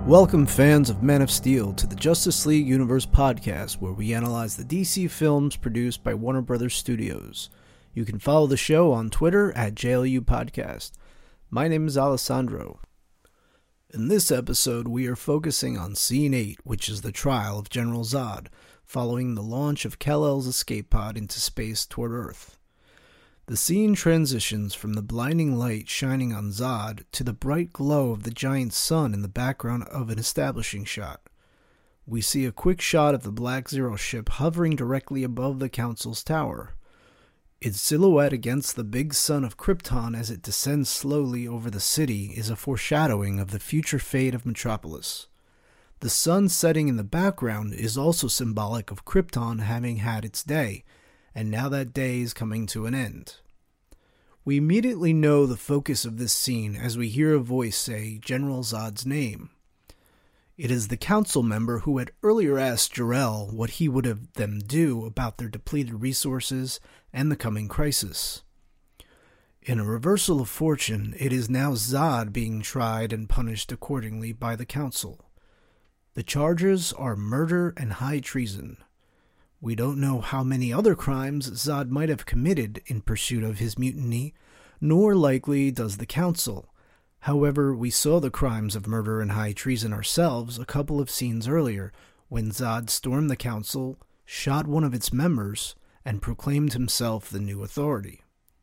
Welcome, fans of Man of Steel, to the Justice League Universe podcast, where we analyze the DC films produced by Warner Brothers Studios. You can follow the show on Twitter at JLU Podcast. My name is Alessandro. In this episode, we are focusing on Scene 8, which is the trial of General Zod, following the launch of Kal-El's escape pod into space toward Earth. The scene transitions from the blinding light shining on Zod to the bright glow of the giant sun in the background of an establishing shot. We see a quick shot of the Black Zero ship hovering directly above the Council's tower. Its silhouette against the big sun of Krypton as it descends slowly over the city is a foreshadowing of the future fate of Metropolis. The sun setting in the background is also symbolic of Krypton having had its day, and now that day is coming to an end. We immediately know the focus of this scene as we hear a voice say General Zod's name. It is the council member who had earlier asked Jor-El what he would have them do about their depleted resources and the coming crisis. In a reversal of fortune, it is now Zod being tried and punished accordingly by the council. The charges are murder and high treason. We don't know how many other crimes Zod might have committed in pursuit of his mutiny, nor likely does the council. However, we saw the crimes of murder and high treason ourselves a couple of scenes earlier, when Zod stormed the council, shot one of its members, and proclaimed himself the new authority.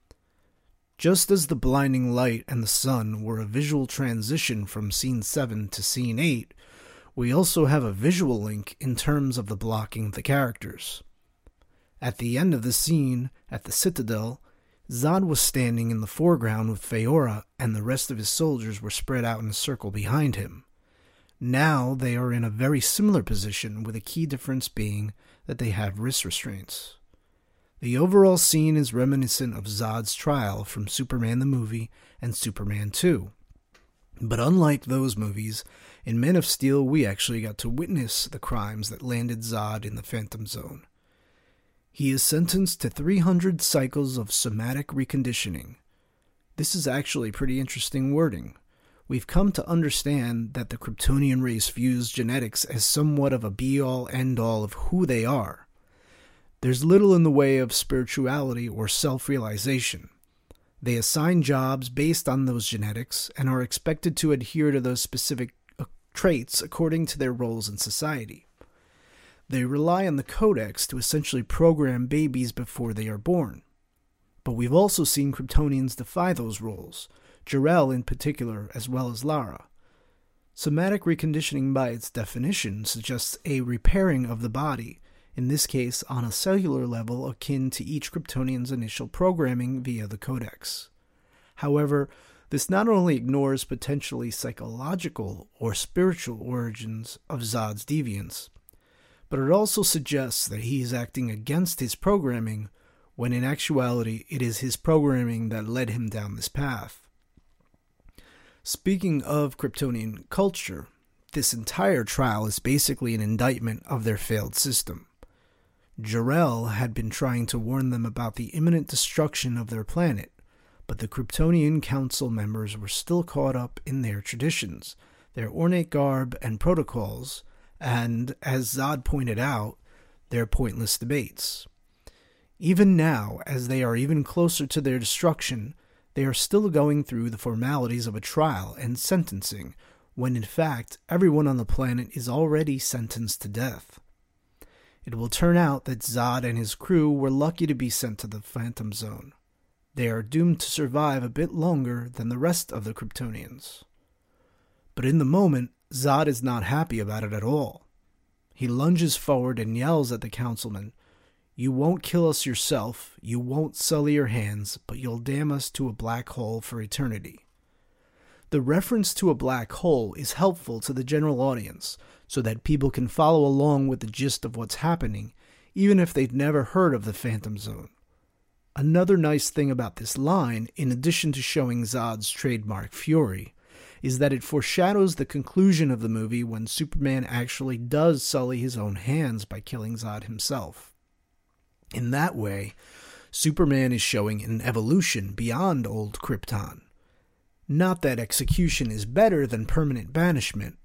Just as the blinding light and the sun were a visual transition from Scene 7 to Scene 8, we also have a visual link in terms of the blocking of the characters. At the end of the scene, at the Citadel, Zod was standing in the foreground with Faora, and the rest of his soldiers were spread out in a circle behind him. Now they are in a very similar position, with a key difference being that they have wrist restraints. The overall scene is reminiscent of Zod's trial from Superman the movie and Superman 2. But unlike those movies, in Man of Steel we actually got to witness the crimes that landed Zod in the Phantom Zone. He is sentenced to 300 cycles of somatic reconditioning. This is actually pretty interesting wording. We've come to understand that the Kryptonian race views genetics as somewhat of a be-all, end-all of who they are. There's little in the way of spirituality or self-realization. They assign jobs based on those genetics and are expected to adhere to those specific traits according to their roles in society. They rely on the Codex to essentially program babies before they are born. But we've also seen Kryptonians defy those roles, Jor-El in particular, as well as Lara. Somatic reconditioning by its definition suggests a repairing of the body, in this case on a cellular level akin to each Kryptonian's initial programming via the Codex. However, this not only ignores potentially psychological or spiritual origins of Zod's deviance, but it also suggests that he is acting against his programming, when in actuality it is his programming that led him down this path. Speaking of Kryptonian culture, this entire trial is basically an indictment of their failed system. Jor-El had been trying to warn them about the imminent destruction of their planet, but the Kryptonian Council members were still caught up in their traditions, their ornate garb and protocols, and, as Zod pointed out, their pointless debates. Even now, as they are even closer to their destruction, they are still going through the formalities of a trial and sentencing, when in fact everyone on the planet is already sentenced to death. It will turn out that Zod and his crew were lucky to be sent to the Phantom Zone. They are doomed to survive a bit longer than the rest of the Kryptonians. But in the moment, Zod is not happy about it at all. He lunges forward and yells at the councilman, "You won't kill us yourself, you won't sully your hands, but you'll damn us to a black hole for eternity." The reference to a black hole is helpful to the general audience, so that people can follow along with the gist of what's happening, even if they've never heard of the Phantom Zone. Another nice thing about this line, in addition to showing Zod's trademark fury, is that it foreshadows the conclusion of the movie when Superman actually does sully his own hands by killing Zod himself. In that way, Superman is showing an evolution beyond old Krypton. Not that execution is better than permanent banishment,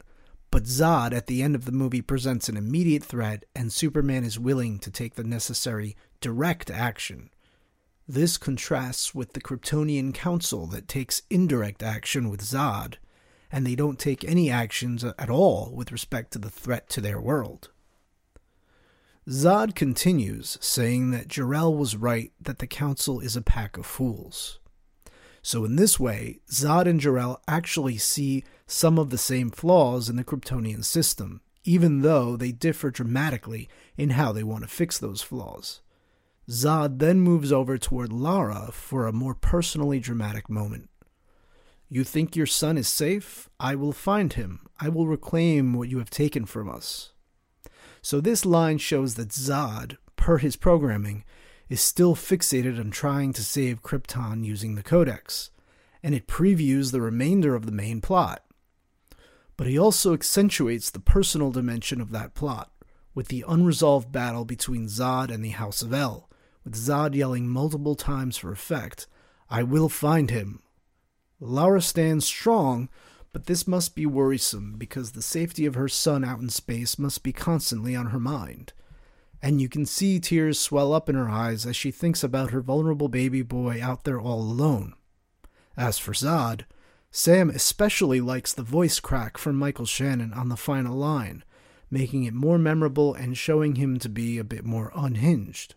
But Zod at the end of the movie presents an immediate threat, and Superman is willing to take the necessary direct action. This contrasts with the Kryptonian Council that takes indirect action with Zod, and they don't take any actions at all with respect to the threat to their world. Zod continues, saying that Jor-El was right that the Council is a pack of fools. So in this way, Zod and Jor-El actually see some of the same flaws in the Kryptonian system, even though they differ dramatically in how they want to fix those flaws. Zod then moves over toward Lara for a more personally dramatic moment. "You think your son is safe? I will find him. I will reclaim what you have taken from us." So this line shows that Zod, per his programming, is still fixated on trying to save Krypton using the Codex, and it previews the remainder of the main plot. But he also accentuates the personal dimension of that plot, with the unresolved battle between Zod and the House of El, with Zod yelling multiple times for effect, "I will find him." Lara stands strong, but this must be worrisome because the safety of her son out in space must be constantly on her mind. And you can see tears swell up in her eyes as she thinks about her vulnerable baby boy out there all alone. As for Zod, Sam especially likes the voice crack from Michael Shannon on the final line, making it more memorable and showing him to be a bit more unhinged.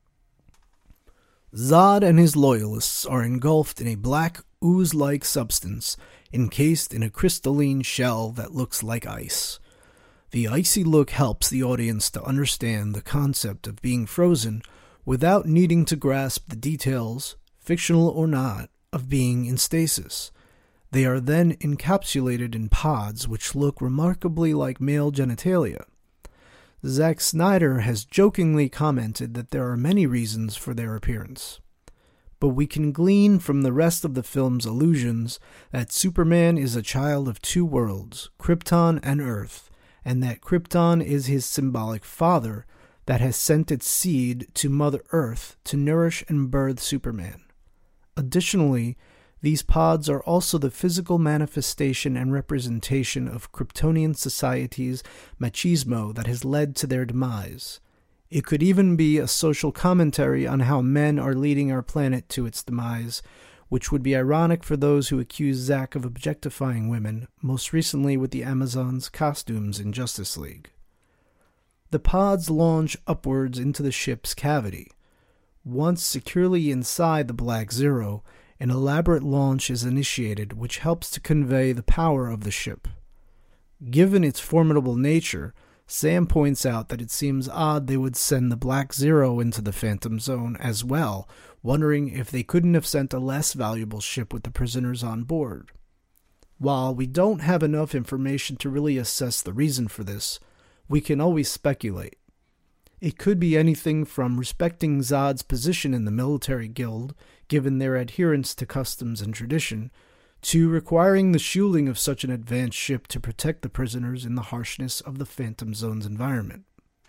Zod and his loyalists are engulfed in a black ooze-like substance encased in a crystalline shell that looks like ice. The icy look helps the audience to understand the concept of being frozen without needing to grasp the details, fictional or not, of being in stasis. They are then encapsulated in pods which look remarkably like male genitalia. Zack Snyder has jokingly commented that there are many reasons for their appearance. But we can glean from the rest of the film's allusions that Superman is a child of two worlds, Krypton and Earth, and that Krypton is his symbolic father that has sent its seed to Mother Earth to nourish and birth Superman. Additionally, these pods are also the physical manifestation and representation of Kryptonian society's machismo that has led to their demise. It could even be a social commentary on how men are leading our planet to its demise, which would be ironic for those who accuse Zack of objectifying women, most recently with the Amazons' costumes in Justice League. The pods launch upwards into the ship's cavity. Once securely inside the Black Zero, an elaborate launch is initiated which helps to convey the power of the ship. Given its formidable nature, Sam points out that it seems odd they would send the Black Zero into the Phantom Zone as well, wondering if they couldn't have sent a less valuable ship with the prisoners on board. While we don't have enough information to really assess the reason for this, we can always speculate. It could be anything from respecting Zod's position in the military guild, given their adherence to customs and tradition, to requiring the shielding of such an advanced ship to protect the prisoners in the harshness of the Phantom Zone's environment.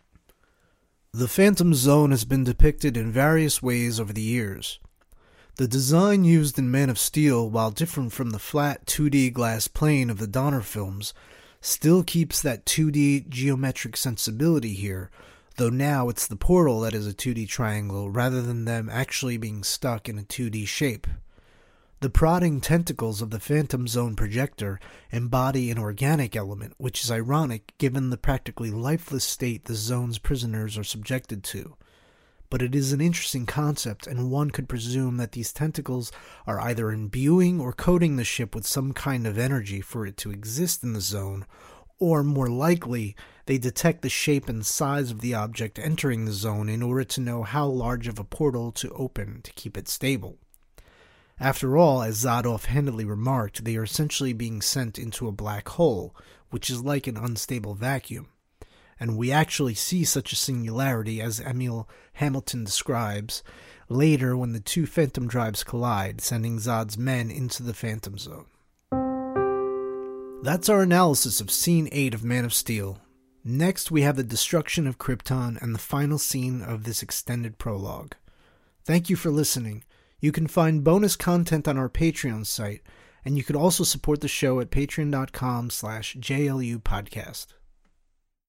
The Phantom Zone has been depicted in various ways over the years. The design used in Man of Steel, while different from the flat 2D glass plane of the Donner films, still keeps that 2D geometric sensibility here, though now it's the portal that is a 2D triangle rather than them actually being stuck in a 2D shape. The prodding tentacles of the Phantom Zone projector embody an organic element, which is ironic given the practically lifeless state the zone's prisoners are subjected to. But it is an interesting concept, and one could presume that these tentacles are either imbuing or coating the ship with some kind of energy for it to exist in the zone, or more likely, they detect the shape and size of the object entering the zone in order to know how large of a portal to open to keep it stable. After all, as Zod offhandedly remarked, they are essentially being sent into a black hole, which is like an unstable vacuum. And we actually see such a singularity, as Emil Hamilton describes, later when the two Phantom drives collide, sending Zod's men into the Phantom Zone. That's our analysis of Scene 8 of Man of Steel. Next, we have the destruction of Krypton and the final scene of this extended prologue. Thank you for listening. You can find bonus content on our Patreon site And you could also support the show at patreon.com/JLUpodcast.